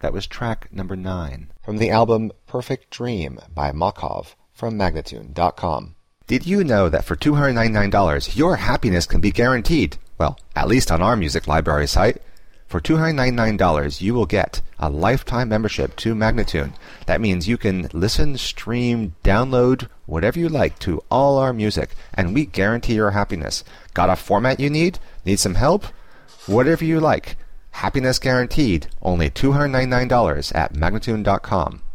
That was track number 9. From the album Perfect Dream by Makov from Magnatune.com. Did you know that for $299, your happiness can be guaranteed? Well, at least on our music library site. For $299, you will get a lifetime membership to Magnatune. That means you can listen, stream, download, whatever you like to all our music, and we guarantee your happiness. Got a format you need? Need some help? Whatever you like. Happiness guaranteed. Only $299 at Magnatune.com.